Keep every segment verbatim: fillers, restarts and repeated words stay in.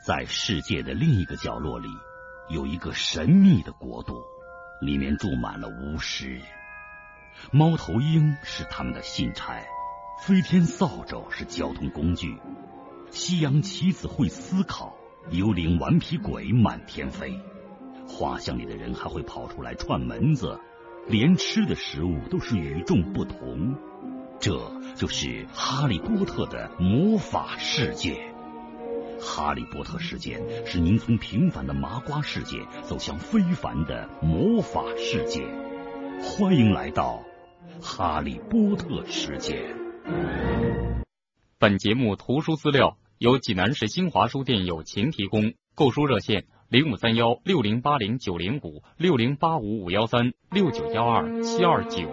在世界的另一个角落里，有一个神秘的国度，里面住满了巫师。猫头鹰是他们的信差，飞天扫帚是交通工具，西洋棋子会思考，幽灵顽皮鬼满天飞。画像里的人还会跑出来串门子，连吃的食物都是与众不同。这就是哈利波特的魔法世界。哈利波特事件是您从平凡的麻瓜世界走向非凡的魔法世界。欢迎来到哈利波特世界。 本节目图书资料由济南市新华书店友情提供，购书热线零五三幺六零八零九零五六零八五五幺三六九幺二七二九。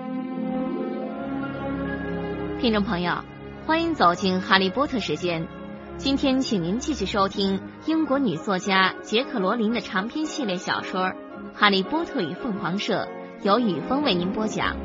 听众朋友，欢迎走进哈利波特时间。今天请您继续收听英国女作家杰克罗琳的长篇系列小说《哈利波特与凤凰社》，由雨峰为您播讲。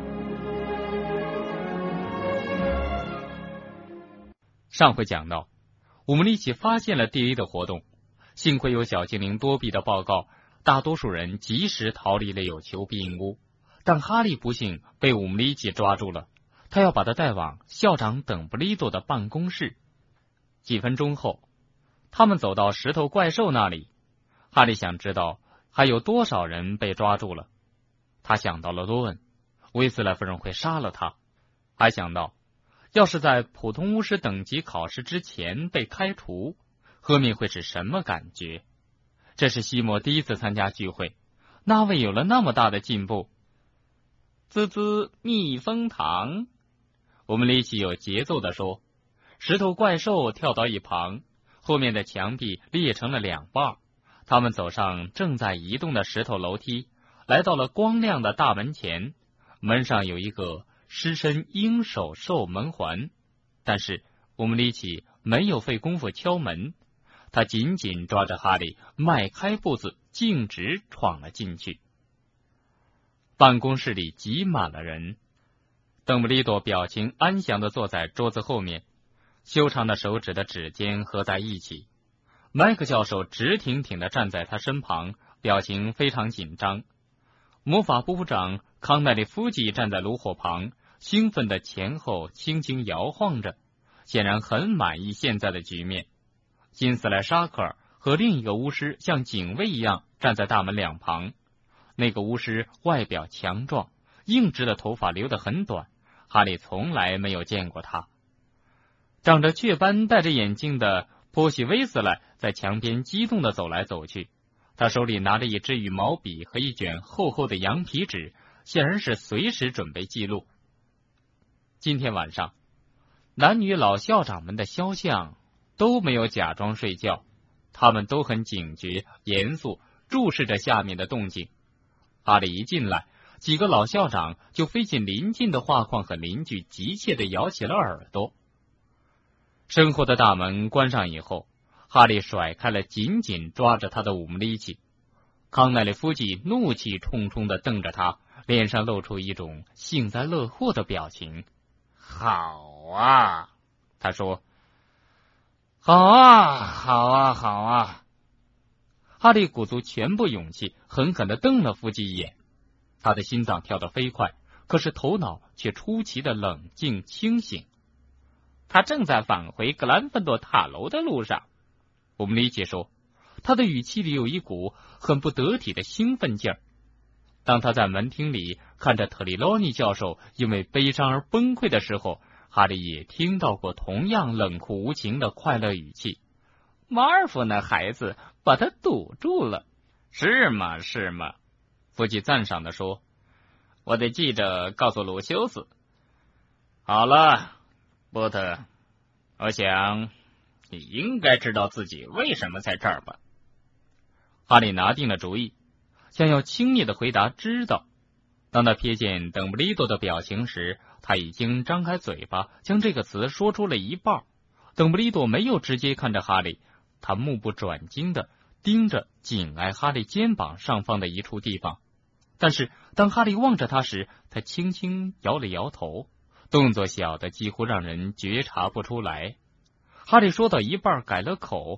上回讲到，我们一起发现了地雷的活动，幸亏有小精灵多比的报告，大多数人及时逃离了有求必应屋。但哈利不幸被我们一起抓住了，他要把他带往校长邓布利多的办公室。几分钟后，他们走到石头怪兽那里。哈利想知道还有多少人被抓住了。他想到了罗恩，威斯莱夫人会杀了他，还想到要是在普通巫师等级考试之前被开除，赫敏会是什么感觉。这是西莫第一次参加聚会，那位有了那么大的进步。滋滋蜜蜂糖，我们一起有节奏地说。石头怪兽跳到一旁，后面的墙壁裂成了两半。他们走上正在移动的石头楼梯，来到了光亮的大门前。门上有一个狮身鹰首兽门环，但是我们一起没有费功夫敲门，他紧紧抓着哈利，迈开步子，径直闯了进去。办公室里挤满了人，邓布利多表情安详地坐在桌子后面，修长的手指的指尖合在一起。麦克教授直挺挺地站在他身旁，表情非常紧张。魔法部部长康奈利夫吉站在炉火旁，兴奋地前后轻轻摇晃着，显然很满意现在的局面。金斯莱沙克尔和另一个巫师像警卫一样站在大门两旁。那个巫师外表强壮，硬直的头发留得很短，哈利从来没有见过他。长着雀斑戴着眼镜的波西威斯莱在墙边激动地走来走去，他手里拿着一支羽毛笔和一卷厚厚的羊皮纸，显然是随时准备记录。今天晚上，男女老校长们的肖像都没有假装睡觉，他们都很警觉严肃，注视着下面的动静。哈利一进来，几个老校长就飞进邻近的画框和邻居，急切地摇起了耳朵。身后的大门关上以后，哈利甩开了紧紧抓着他的五木力气。康奈利夫吉怒气冲冲地瞪着他，脸上露出一种幸灾乐祸的表情。好啊，他说，好啊，好啊，好啊。哈利鼓足全部勇气，狠狠地瞪了夫吉一眼。他的心脏跳得飞快，可是头脑却出奇的冷静清醒。他正在返回格兰芬多塔楼的路上，我们理解说，他的语气里有一股很不得体的兴奋劲儿。当他在门厅里看着特里洛尼教授因为悲伤而崩溃的时候，哈利也听到过同样冷酷无情的快乐语气。马尔福那孩子把他堵住了。是吗？是吗？夫吉赞赏地说。我得记着告诉鲁修斯。好了，波特，我想你应该知道自己为什么在这儿吧。哈利拿定了主意，想要轻蔑地回答知道。当他瞥见邓布利多的表情时，他已经张开嘴巴将这个词说出了一半。邓布利多没有直接看着哈利，他目不转睛地盯着紧挨哈利肩膀上方的一处地方。但是当哈利望着他时，他轻轻摇了摇头，动作小的几乎让人觉察不出来。哈利说到一半改了口，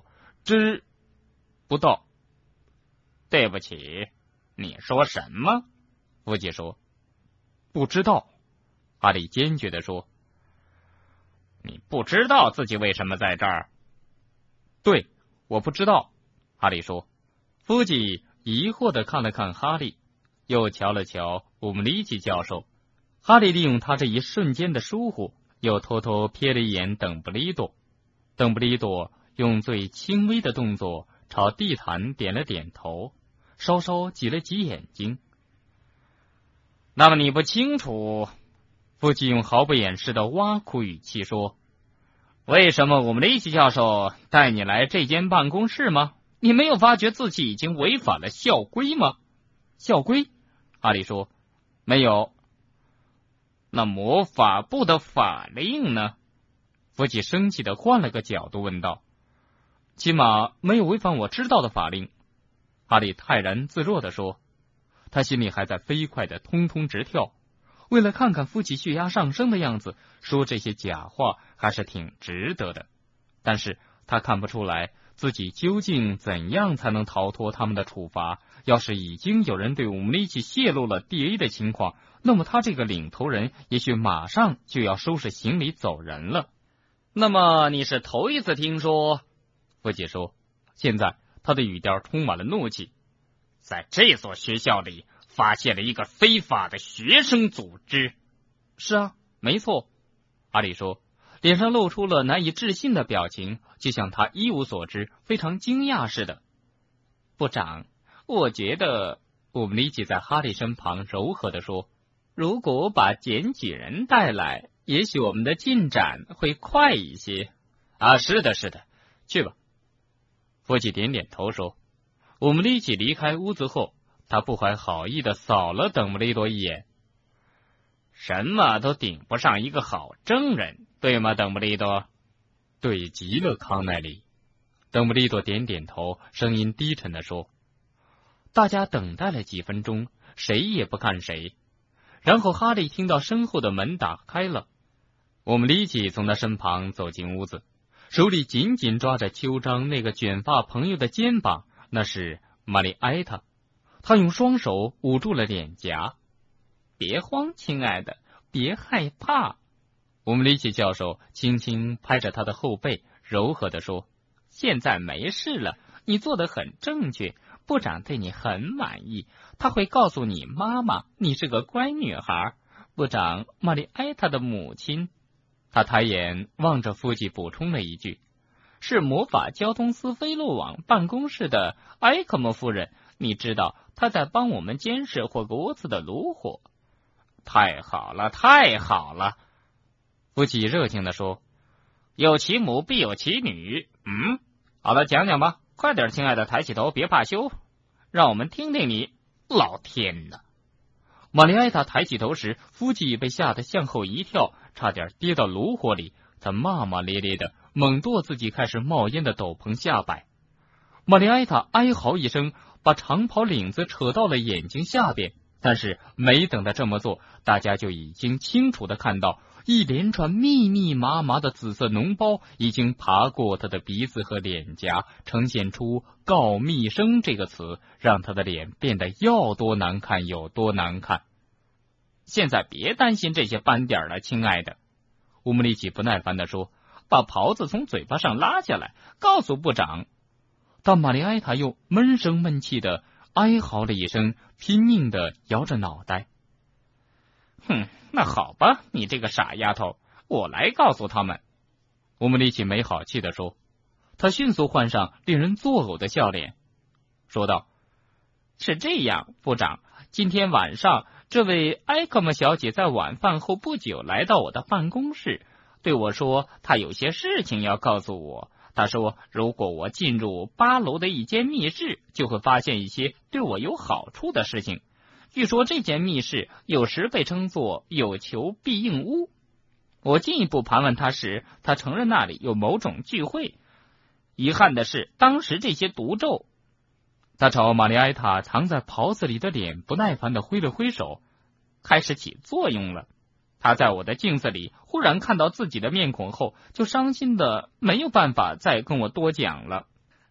知不道。对不起，你说什么？夫妻说。不知道。哈利坚决地说。你不知道自己为什么在这儿？对，我不知道。哈利说。夫妻疑惑地看了看哈利，又瞧了瞧乌姆里奇教授。哈利利用他这一瞬间的疏忽，又偷偷瞥了一眼邓布利多。邓布利多用最轻微的动作朝地毯点了点头，稍稍挤了挤眼睛。那么你不清楚？夫妻用毫不掩饰的挖苦语气说，为什么我们雷奇教授带你来这间办公室吗？你没有发觉自己已经违反了校规吗？校规？哈利说，没有。那魔法部的法令呢？夫妻生气的换了个角度问道。起码没有违反我知道的法令。哈利泰然自若地说，他心里还在飞快的通通直跳。为了看看夫妻血压上升的样子，说这些假话还是挺值得的。但是他看不出来自己究竟怎样才能逃脱他们的处罚。要是已经有人对乌姆里奇泄露了 D A 的情况，那么他这个领头人也许马上就要收拾行李走人了。那么你是头一次听说？夫姐说。现在他的语调充满了怒气。在这所学校里发现了一个非法的学生组织。是啊，没错。哈利说，脸上露出了难以置信的表情，就像他一无所知，非常惊讶似的。部长，我觉得，乌姆里奇在哈利身旁柔和地说，如果把检举人带来，也许我们的进展会快一些。啊，是的，是的，去吧。夫妻点点头说。乌姆里奇离开屋子后，他不怀好意地扫了邓布利多一眼。什么都顶不上一个好证人，对吗，邓布利多？对极了，康奈利。邓布利多点点头，声音低沉地说。大家等待了几分钟，谁也不看谁。然后哈利听到身后的门打开了，我们里奇从他身旁走进屋子，手里紧紧抓着邱章那个卷发朋友的肩膀，那是玛丽埃塔。他用双手捂住了脸颊。别慌，亲爱的，别害怕。我们里奇教授轻轻拍着他的后背，柔和地说，现在没事了，你做得很正确，部长对你很满意，他会告诉你妈妈你是个乖女孩。部长，玛丽埃塔的母亲。他抬眼望着夫妻补充了一句，是魔法交通斯菲洛网办公室的埃克莫夫人，你知道她在帮我们监视霍格沃茨的炉火。太好了，太好了，夫妻热情地说，有其母必有其女。嗯，好了，讲讲吧，快点，亲爱的，抬起头，别怕羞，让我们听听你。老天哪！玛丽埃塔抬起头时，夫妻被吓得向后一跳，差点跌到炉火里。他骂骂咧咧的猛跺自己开始冒烟的斗篷下摆。玛丽埃塔哀嚎一声，把长袍领子扯到了眼睛下边。但是没等他这么做，大家就已经清楚地看到一连串密密麻麻的紫色脓包已经爬过他的鼻子和脸颊，呈现出告密生这个词，让他的脸变得要多难看有多难看。现在别担心这些斑点了，亲爱的，乌姆里奇不耐烦地说，把袍子从嘴巴上拉下来，告诉部长。但玛丽埃塔又闷声闷气的哀嚎了一声，拼命地摇着脑袋。哼，那好吧，你这个傻丫头，我来告诉他们。乌姆里奇没好气地说。他迅速换上令人作呕的笑脸，说道，是这样，部长，今天晚上这位埃克姆小姐在晚饭后不久来到我的办公室，对我说她有些事情要告诉我。他说，如果我进入八楼的一间密室，就会发现一些对我有好处的事情。据说这间密室有时被称作有求必应屋。我进一步盘问他时，他承认那里有某种聚会。遗憾的是，当时这些毒咒……他朝玛丽埃塔藏在袍子里的脸不耐烦地挥了挥手，开始起作用了。他在我的镜子里忽然看到自己的面孔后，就伤心的没有办法再跟我多讲了。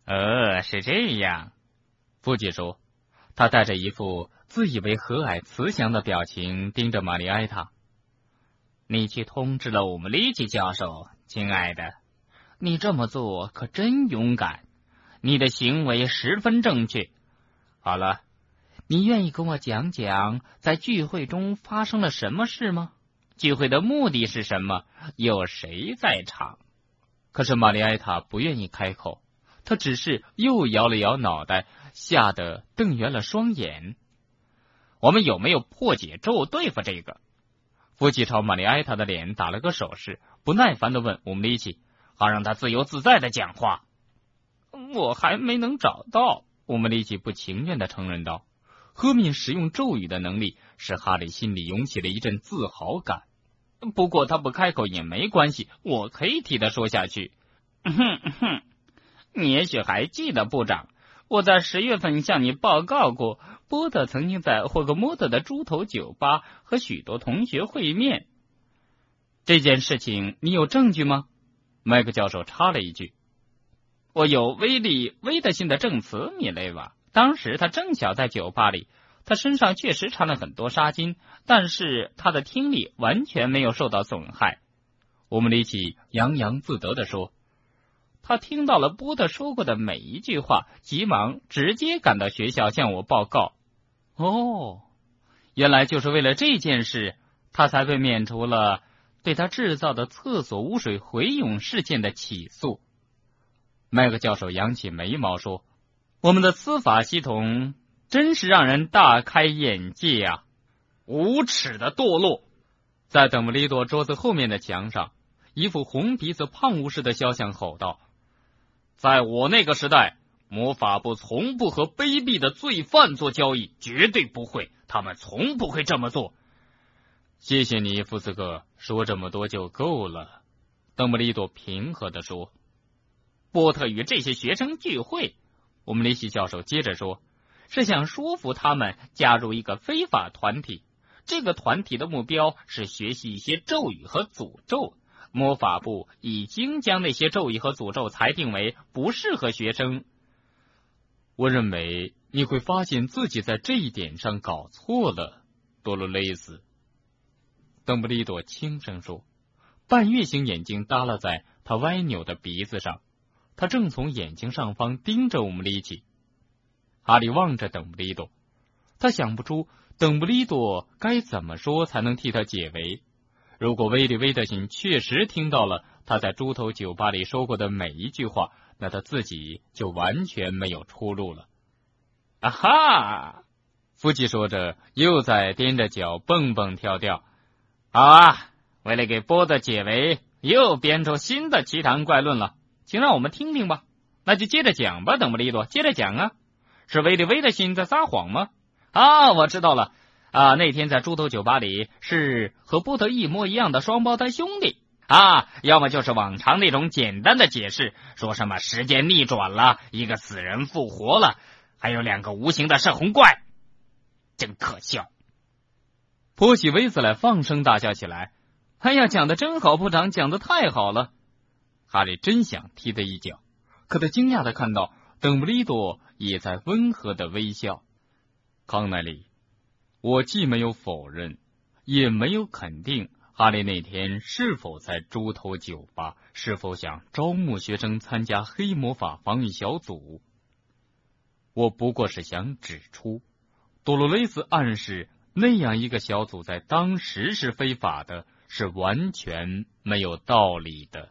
呃，是这样。夫吉说，他带着一副自以为和蔼慈祥的表情盯着玛丽埃塔。你去通知了我们利奇教授，亲爱的，你这么做可真勇敢，你的行为十分正确。好了，你愿意跟我讲讲在聚会中发生了什么事吗？聚会的目的是什么？有谁在场？可是玛丽埃塔不愿意开口，她只是又摇了摇脑袋，吓得瞪圆了双眼。我们有没有破解咒对付这个？夫妻朝玛丽埃塔的脸打了个手势，不耐烦地问我们利奇，好让他自由自在地讲话。我还没能找到，我们利奇不情愿地承认道。赫敏使用咒语的能力使哈利心里涌起了一阵自豪感。不过他不开口也没关系，我可以替他说下去。哼哼，你也许还记得，部长，我在十月份向你报告过，波特曾经在霍格莫特的猪头酒吧和许多同学会面。这件事情你有证据吗？麦克教授插了一句。我有威利·威德逊的证词，米雷瓦。当时他正巧在酒吧里，他身上确实缠了很多纱巾，但是他的听力完全没有受到损害。我们利奇洋洋自得地说，他听到了波特说过的每一句话，急忙直接赶到学校向我报告。哦，原来就是为了这件事，他才被免除了对他制造的厕所污水回涌事件的起诉。麦克教授扬起眉毛说，我们的司法系统真是让人大开眼界啊！无耻的堕落！在邓布利多桌子后面的墙上，一副红鼻子胖巫师的肖像吼道，在我那个时代，魔法部从不和卑鄙的罪犯做交易，绝对不会，他们从不会这么做。谢谢你，福斯哥，说这么多就够了。邓布利多平和地说。波特与这些学生聚会，我们雷西教授接着说，是想说服他们加入一个非法团体。这个团体的目标是学习一些咒语和诅咒。魔法部已经将那些咒语和诅咒裁定为不适合学生。我认为你会发现自己在这一点上搞错了，多罗雷斯。邓布利多轻声说，半月形眼睛耷拉在他歪扭的鼻子上。他正从眼睛上方盯着我们利奇。哈利望着邓布利多，他想不出邓布利多该怎么说才能替他解围。如果威利·威德逊确实听到了他在猪头酒吧里说过的每一句话，那他自己就完全没有出路了。啊哈！夫妻说着，又在踮着脚蹦蹦跳跳。好啊，为了给波特解围，又编出新的奇谈怪论了。请让我们听听吧。那就接着讲吧，邓布利多，接着讲啊。是威利·威德逊在撒谎吗？啊，我知道了。啊，那天在猪头酒吧里是和波特一模一样的双胞胎兄弟啊，要么就是往常那种简单的解释，说什么时间逆转了，一个死人复活了，还有两个无形的摄魂怪，真可笑。波西·威斯莱放声大笑起来。哎呀，讲得真好，部长，讲得太好了。哈利真想踢他一脚，可他惊讶地看到邓布利多也在温和地微笑。康奈利，我既没有否认，也没有肯定哈利那天是否在猪头酒吧，是否想招募学生参加黑魔法防御小组。我不过是想指出，多罗雷斯暗示那样一个小组在当时是非法的，是完全没有道理的。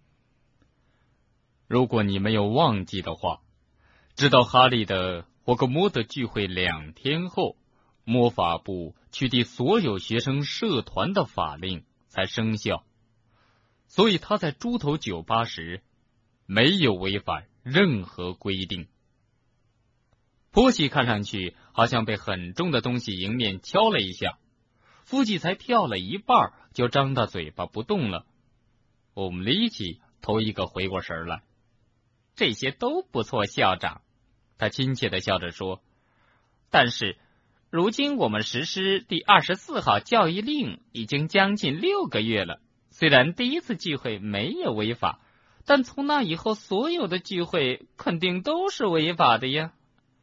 如果你没有忘记的话，直到哈利的霍格莫特聚会两天后，魔法部取缔所有学生社团的法令才生效，所以他在猪头酒吧时没有违反任何规定。波西看上去好像被很重的东西迎面敲了一下，夫妻才跳了一半就张大嘴巴不动了。我们利奇头一个回过神来。这些都不错，校长，他亲切地笑着说。但是如今我们实施第二十四号教育令已经将近六个月了，虽然第一次聚会没有违法， 但从那以后，所有的聚会肯定都是违法的呀。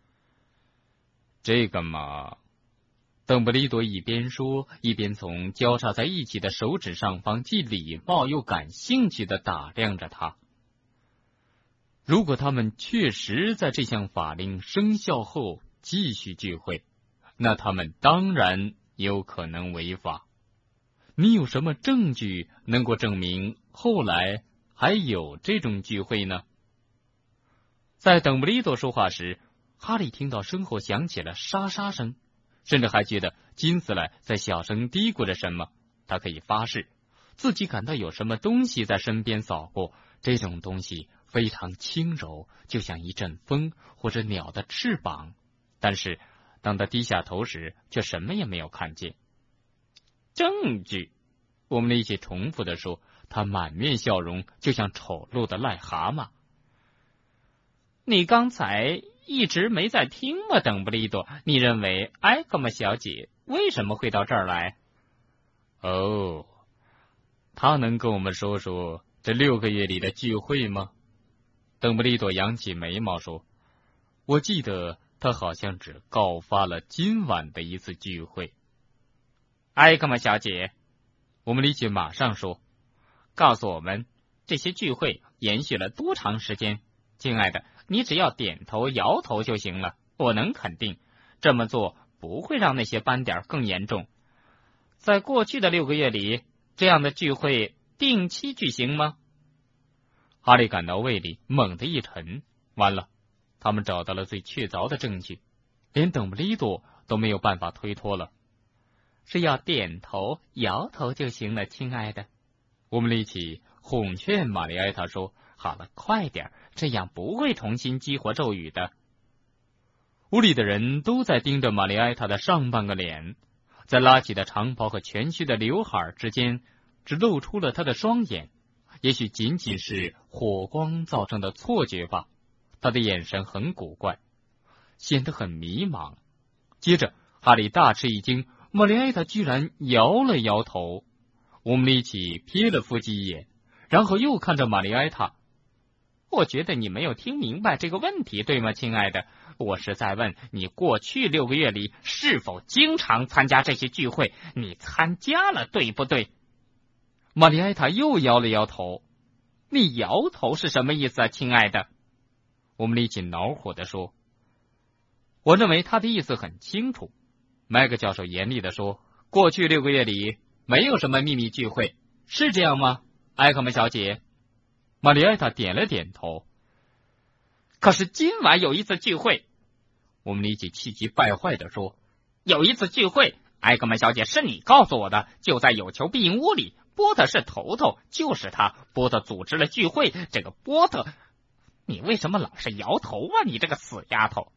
这个嘛，邓布利多一边说，一边从交叉在一起的手指上方既礼貌又感兴趣地打量着他。如果他们确实在这项法令生效后继续聚会，那他们当然有可能违法。你有什么证据能够证明后来还有这种聚会呢？在邓布利多说话时，哈利听到身后响起了沙沙声，甚至还觉得金斯莱在小声嘀咕着什么。他可以发誓，自己感到有什么东西在身边扫过，这种东西非常轻柔，就像一阵风或者鸟的翅膀。但是当他低下头时，却什么也没有看见。证据，我们一起重复地说，他满面笑容，就像丑陋的癞蛤蟆。你刚才一直没在听吗，邓布利多？你认为埃格玛小姐为什么会到这儿来？哦，她能跟我们说说这六个月里的聚会吗？邓布利多扬起眉毛说，我记得她好像只告发了今晚的一次聚会。埃格玛小姐，我们理解马上说，告诉我们这些聚会延续了多长时间。亲爱的，你只要点头摇头就行了。我能肯定，这么做不会让那些斑点更严重。在过去的六个月里，这样的聚会定期举行吗？哈利感到胃里猛地一沉，完了，他们找到了最确凿的证据，连邓布利多都没有办法推脱了。是要点头摇头就行了，亲爱的。我们一起哄劝玛丽埃塔说，好了，快点，这样不会重新激活咒语的。屋里的人都在盯着玛丽埃塔的上半个脸，在拉起的长袍和蜷曲的刘海之间，只露出了他的双眼。也许仅仅是火光造成的错觉吧，他的眼神很古怪，显得很迷茫。接着，哈利大吃一惊，玛丽埃塔居然摇了摇头。我们一起瞥了夫妻一眼，然后又看着玛丽埃塔。我觉得你没有听明白这个问题，对吗，亲爱的？我是在问你过去六个月里是否经常参加这些聚会，你参加了，对不对？玛丽埃塔又摇了摇头。你摇头是什么意思啊，亲爱的？我们一起恼火地说。我认为他的意思很清楚。麦克教授严厉地说，过去六个月里没有什么秘密聚会，是这样吗，埃克曼小姐？玛丽埃塔点了点头。可是今晚有一次聚会，我们一起气急败坏地说，有一次聚会，埃克曼小姐，是你告诉我的，就在有求必应屋里，波特是头头，就是他，波特组织了聚会。这个波特，你为什么老是摇头啊，你这个死丫头？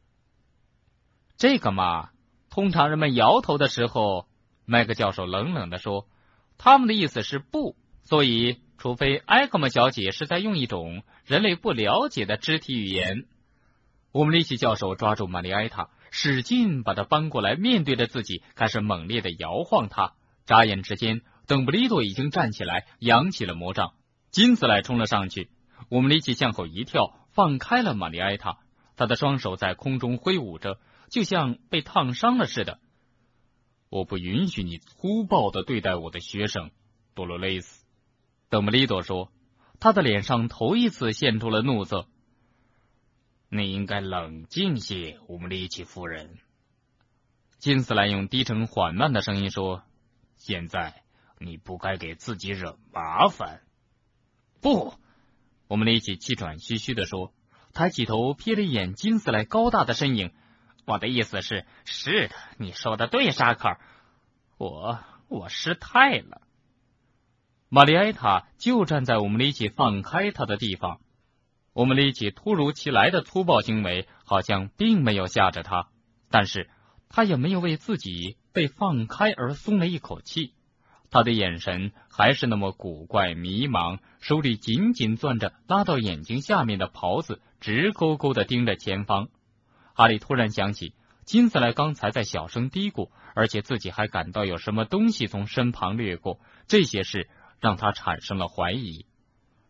这个嘛，通常人们摇头的时候，麦克教授冷冷地说，他们的意思是不，所以除非埃克曼小姐是在用一种人类不了解的肢体语言。我们利奇教授抓住玛丽埃塔，使劲把她搬过来，面对着自己，开始猛烈地摇晃她。眨眼之间，邓布利多已经站起来，扬起了魔杖。金斯莱冲了上去，我们利奇向后一跳，放开了玛丽埃塔。他的双手在空中挥舞着，就像被烫伤了似的。我不允许你粗暴地对待我的学生，多罗雷斯。邓布利多说，他的脸上头一次现出了怒色。你应该冷静些，乌姆利奇夫人。金斯莱用低沉缓慢的声音说，现在你不该给自己惹麻烦。不，我们利奇气喘吁吁地说，抬起头瞥了一眼金斯莱高大的身影。我的意思是，是的，你说的对，沙克尔，我我失态了。玛丽埃塔就站在我们一起放开他的地方。我们一起突如其来的粗暴行为好像并没有吓着他，但是他也没有为自己被放开而松了一口气。他的眼神还是那么古怪迷茫，手里紧紧攥着拉到眼睛下面的袍子，直勾勾地盯着前方。哈利突然想起金斯莱刚才在小声嘀咕，而且自己还感到有什么东西从身旁掠过，这些事让他产生了怀疑。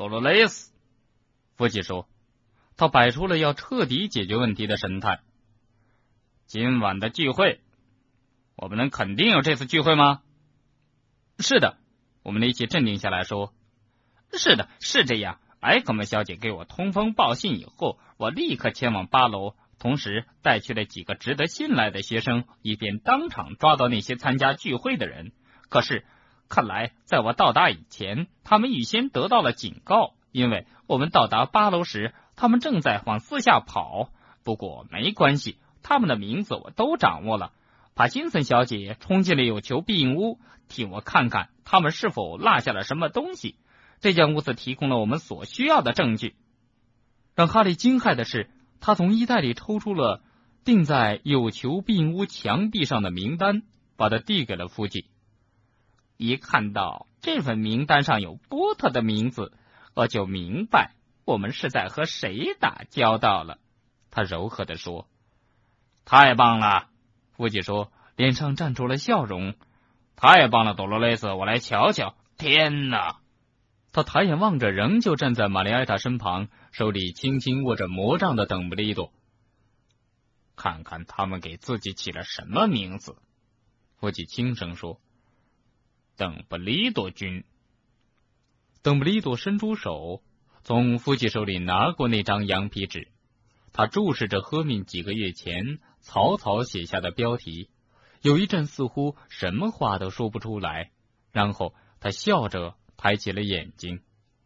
多罗雷斯，夫妻说，他摆出了要彻底解决问题的神态。今晚的聚会，我们能肯定有这次聚会吗？是的，我们一起镇定下来说，是的，是这样。埃克曼小姐给我通风报信以后，我立刻前往八楼，同时带去了几个值得信赖的学生，以便当场抓到那些参加聚会的人。可是看来在我到达以前，他们预先得到了警告，因为我们到达八楼时，他们正在往四下跑。不过没关系，他们的名字我都掌握了。帕金森小姐冲进了有求必应屋，替我看看他们是否落下了什么东西。这间屋子提供了我们所需要的证据。让哈利惊骇的是，他从衣袋里抽出了钉在有求必应屋墙壁上的名单，把它递给了夫妻。一看到这份名单上有波特的名字，我就明白我们是在和谁打交道了。他柔和地说。太棒了，夫妻说，脸上绽出了笑容。太棒了，多罗雷斯，我来瞧瞧。天哪！他抬眼望着仍旧站在玛丽埃塔身旁，手里轻轻握着魔杖的邓布利多。看看他们给自己起了什么名字。夫妻轻声说。邓布利多君。邓布利多伸出手，从夫妻手里拿过那张羊皮纸。他注视着赫敏几个月前草草写下的标题，有一阵似乎什么话都说不出来，然后他笑着抬起了眼睛。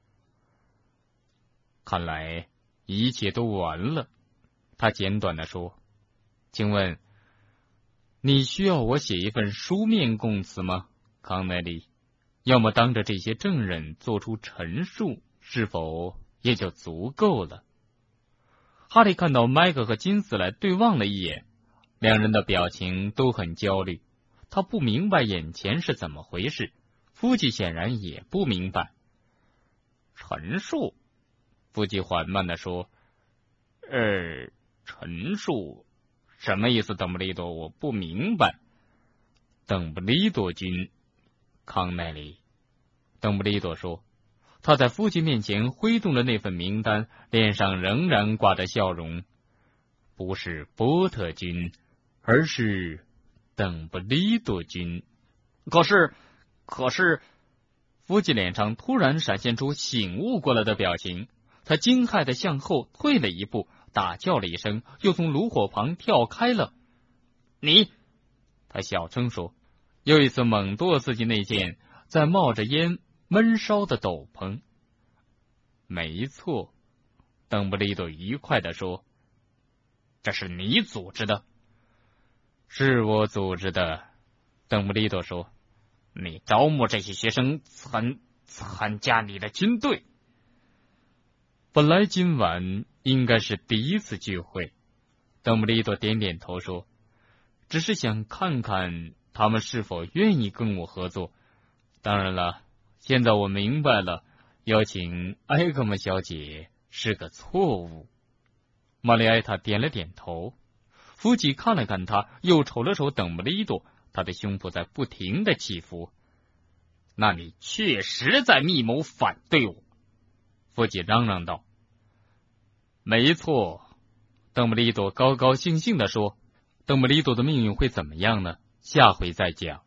看来一切都完了，他简短地说。请问，你需要我写一份书面供词吗，康奈利？要么当着这些证人做出陈述，是否也就足够了？哈利看到麦克和金斯莱对望了一眼，两人的表情都很焦虑。他不明白眼前是怎么回事，夫妻显然也不明白。陈述，夫妻缓慢地说。呃，陈述什么意思，邓布利多？我不明白。邓布利多君，康奈利。邓布利多说。他在夫妻面前挥动了那份名单，脸上仍然挂着笑容。不是波特君，而是邓布利多君。可是，可是，夫妻脸上突然闪现出醒悟过来的表情，他惊骇地向后退了一步，大叫了一声，又从炉火旁跳开了。你，他小声说，又一次猛跺自己那件在冒着烟闷烧的斗篷。没错，邓布利多愉快地说。这是你组织的？是我组织的，邓布利多说。你招募这些学生参参加你的军队。本来今晚应该是第一次聚会，邓布利多点点头说，只是想看看他们是否愿意跟我合作。当然了，现在我明白了，邀请埃格曼小姐是个错误。玛丽埃塔点了点头。夫妻看了看他，又瞅了瞅邓布利多，他的胸脯在不停的起伏。那你确实在密谋反对我，夫妻嚷嚷道。没错，邓布利多高高兴兴地说。邓布利多的命运会怎么样呢？下回再讲。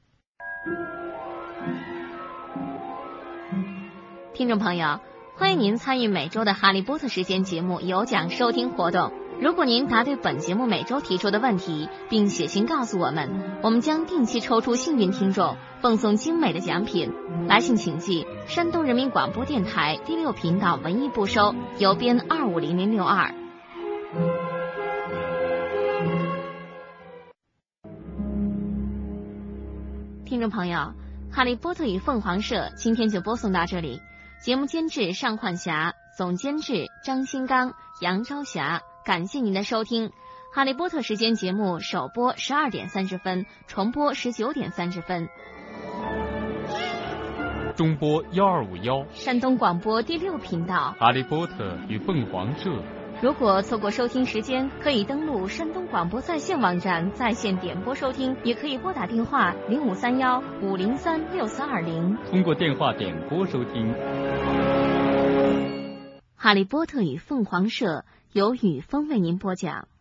听众朋友，欢迎您参与每周的哈利波特时间节目有奖收听活动。如果您答对本节目每周提出的问题，并写信告诉我们，我们将定期抽出幸运听众，奉送精美的奖品。来信请寄山东人民广播电台第六频道文艺部收，邮编二五零零六二。听众朋友，哈利波特与凤凰社今天就播送到这里。节目监制尚焕霞，总监制张新刚、杨朝霞。感谢您的收听。哈利波特时间节目首播十二点三十分，重播十九点三十分。 中波幺二五幺， 山东广播第六频道， 哈利波特与凤凰社。 如果错过收听时间，可以登录山东广播在线网站在线点播收听，也可以拨打电话零五三幺五零三六四二零， 通过电话点播收听。 哈利波特与凤凰社》由雨峰为您播讲。